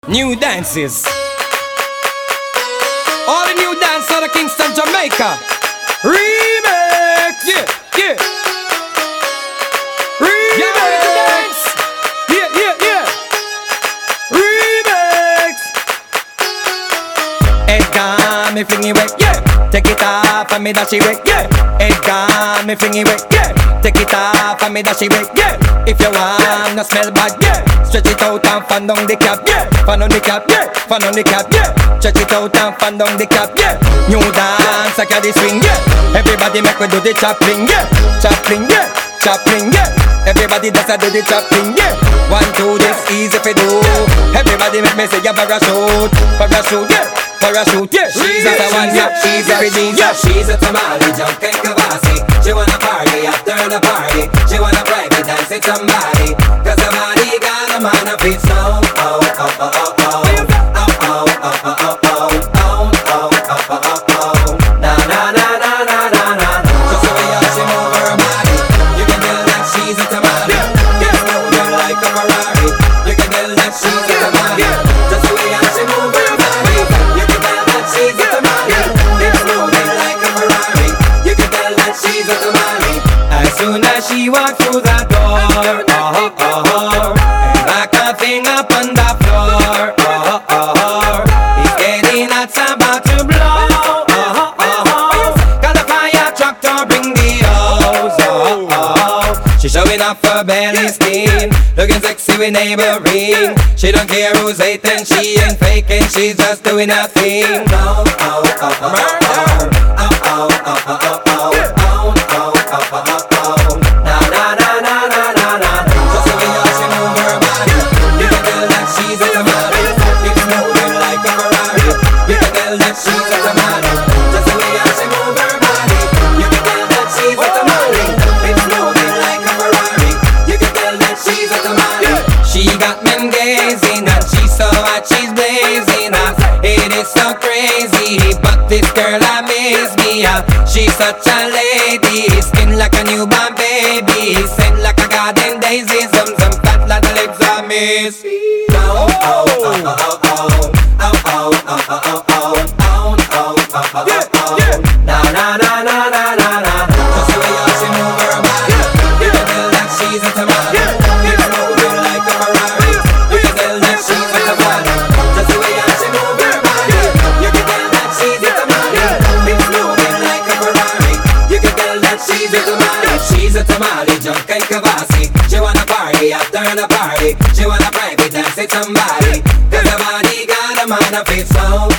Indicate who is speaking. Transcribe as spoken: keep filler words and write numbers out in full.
Speaker 1: New dances. All the new dance out of Kingston, Jamaica. Remix. Yeah, yeah. Remix. Yeah, ready to dance. Yeah, yeah, yeah. Remix. It got me fling it away, yeah. Take it off and me dash it away, yeah. It got me fling it away, yeah. Take it off and me dash it away, yeah. If you wanna smell bad, yeah. Stretch it out and fan down the cap, yeah. Fan on the cap, yeah. Fan on the cap, yeah. Stretch it out and fan down the cap, yeah. New dance, I got the swing, yeah. Everybody make we do the chopping, yeah. Chopping, yeah. Chopping, yeah. Everybody does a do the chopping, yeah. One, two, this easy for do. Everybody make me say yeah, parachute, parachute, yeah. Parachute, yeah. She's a one, yeah. She's a redeem, yeah.
Speaker 2: She's a tamale, junk and kavasi. She wanna party after the party. She wanna private dance with somebody. Cause her body got a man of its own. Oh, oh, oh, oh, oh. Oh, oh, oh, oh, oh, oh. Oh, oh, oh, oh, oh. Na, na, na, na, na, na, na. Just the way how she move her body. You can tell that she's a tamale. It's moving like a Ferrari. You can tell that she's a tamale. Just the way how she move her body. You can tell that she's a tamale. It's moving like a Ferrari. You can tell that she's a tamale.
Speaker 1: As soon as she walked through the door, oh, oh, oh, and back her thing up on the floor, oh, oh, oh, it's getting hot, about to blow, oh, oh, oh, got the fire truck to bring the hose, oh, oh, she's showing off her belly skin, looking sexy with neighboring. She don't care who's hating, she ain't faking, she's just doing her thing.
Speaker 2: Oh, oh, oh, oh, oh, oh, oh, oh, oh, oh, oh.
Speaker 1: She got men gazing and she's so hot, she's blazing up. It is so crazy, but this girl amazes me. uh. She's such a lady, skin like a newborn baby, scent like a garden daisy, some some fat like the legs are miss.
Speaker 2: Oh, oh, oh, oh, oh, oh, oh, oh, oh, oh, oh, oh, oh, oh, oh, oh, na na na na na na na. Just the way how she move her body, you can tell that she's a tamale. It's moving like a Ferrari. You can tell that she's a tamale. Just the way how she move her body, you can tell that she's a tamale. It's moving like a Ferrari. You can tell that she's a tamale. She's a tamale, junk and kavasi. She wanna party after the party. She wanna private dance with somebody. Cause her body got a man of its own.